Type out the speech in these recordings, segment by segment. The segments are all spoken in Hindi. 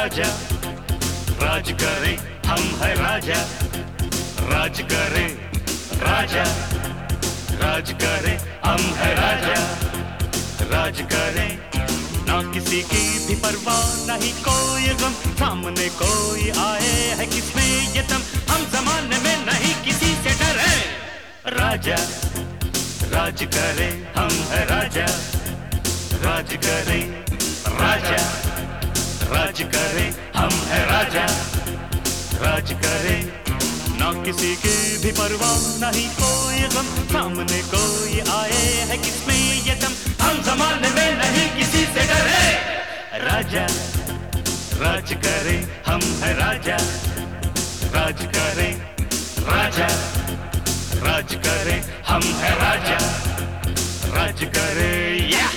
राजा, राज करें हम है राजा, राज करें राजा, राज करें हम है राजा, राज करें। ना किसी की भी परवाह, नहीं कोई गम, सामने कोई आए है किसमें ये दम, हम जमाने में नहीं किसी से डरे। राजा, राज करें हम है राजा, राज करें राजा, राज करें हम है राजा, राज करें। ना किसी की भी परवाह, नहीं कोई गम, सामने कोई आए है किसमें ये दम, हम जमाने में नहीं किसी से डरे। राजा, राज करें हम है राजा, राज करें राजा, राज करें हम है राजा, राज करें या।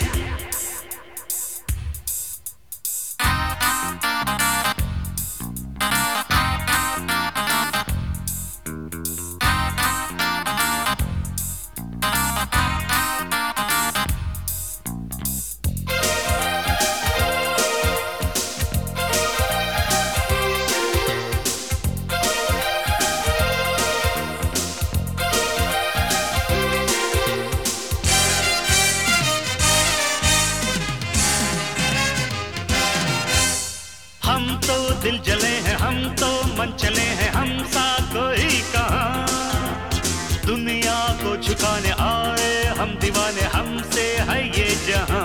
हम तो दिल जले हैं, हम तो मन चले हैं, हम सा कोई कहाँ, दुनिया को झुकाने आए हम दीवाने, हमसे है ये जहां।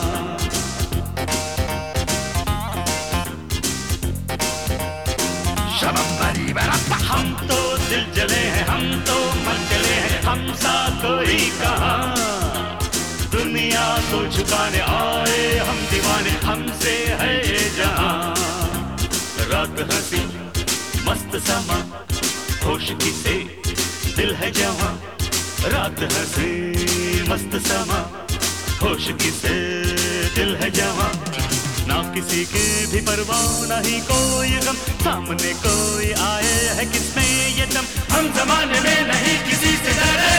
हम तो दिल जले हैं, हम तो मन चले हैं, हम सा कोई कहाँ, दुनिया को झुकाने आए हम दीवाने, हमसे है ये जहां। रात हंसी मस्त समा, होश किसे दिल है जवां, रात हंसी मस्त समा, होश किसे दिल है जवां। ना किसी की भी परवाह, नहीं कोई गम, सामने कोई आए है किसमें ये दम, हम जमाने में नहीं किसी से डरे।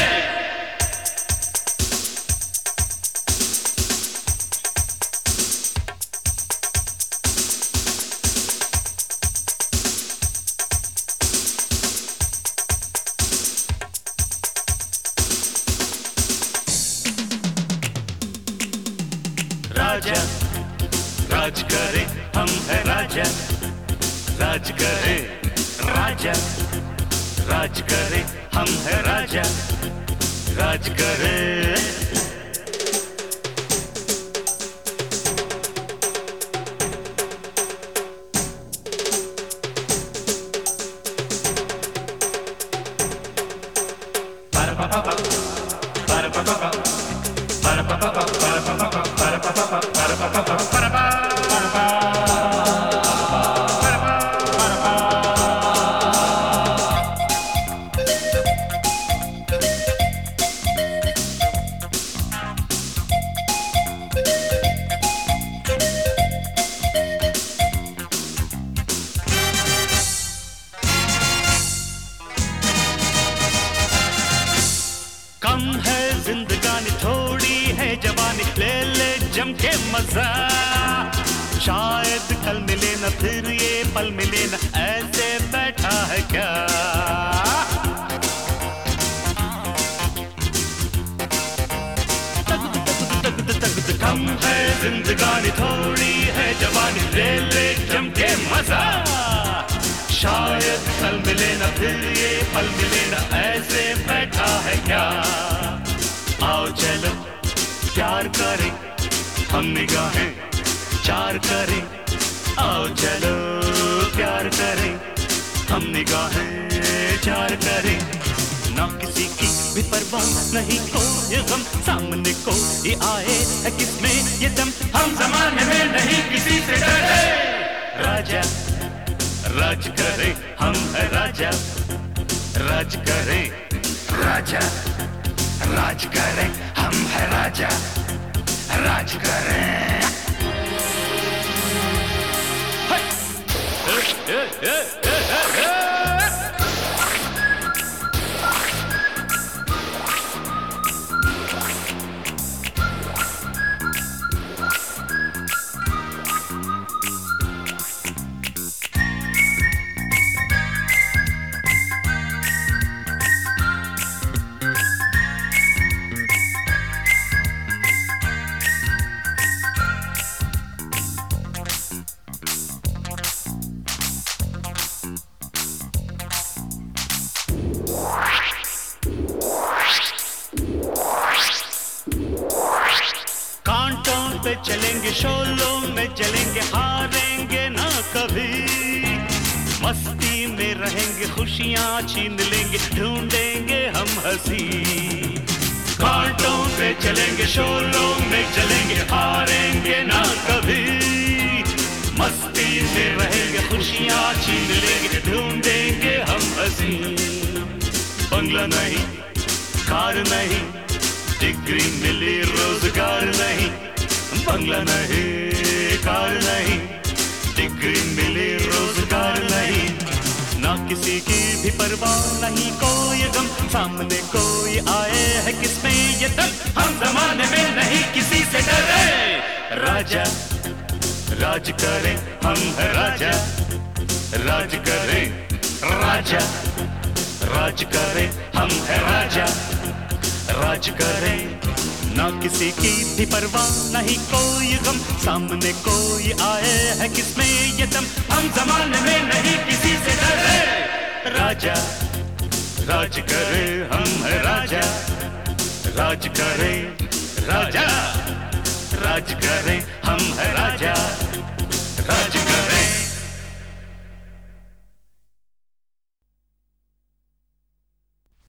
राजा, राज करें हम है राजा, राज करें राजा, राज करें हम है राजा, राज करें। कम है जिंदगानी, थोड़ी है जवानी, ले ले जम के मजा, शायद कल मिले न फिर ये पल मिले न, ऐसे बैठा है क्या। कम है जिंदगानी, थोड़ी है जवानी, ले ले जम के मजा, शायद कल मिले न फिर ये पल मिले न, ऐसे बैठा है क्या। आओ चलो प्यार करें, हम निगाहें चार करें, आओ चलो प्यार करें, हम निगाहें चार करें। ना किसी की भी परवाह, नहीं कोई गम, सामने कोई आए है किसमें ये दम, हम जमाने में नहीं किसी से डरे। राजा, राज करें हम है राजा, राज करें राजा, राज करें हम है राजा, राज करें। चलेंगे शोलों में जलेंगे, हारेंगे ना कभी। मस्ती में रहेंगे, खुशियाँ छीन लेंगे, ढूंढेंगे हम हंसी। घाटों पे चलेंगे, शोलों में जलेंगे, हारेंगे ना कभी। मस्ती में रहेंगे, खुशियाँ छीन लेंगे, ढूंढेंगे हम हंसी। बंगला नहीं, कार नहीं, डिग्री मिली रोजगार नहीं। बंगला नहीं, कार नहीं, डिग्री मिली रोजगार नहीं। ना किसी की भी परवाह, नहीं कोई गम, सामने कोई आए है किसमें ये दम। हम जमाने में नहीं किसी से डरे। राजा राज करे, हम है राजा। राज करे राजा, राज करे हम है राजा। राज करे, ना किसी की भी परवाह, नहीं कोई गम, सामने कोई आए है किसमें ये दम। हम जमाने में नहीं किसी से डरे। राजा राज करे, हम है राजा। राज करे राजा, राज करे हम है राजा।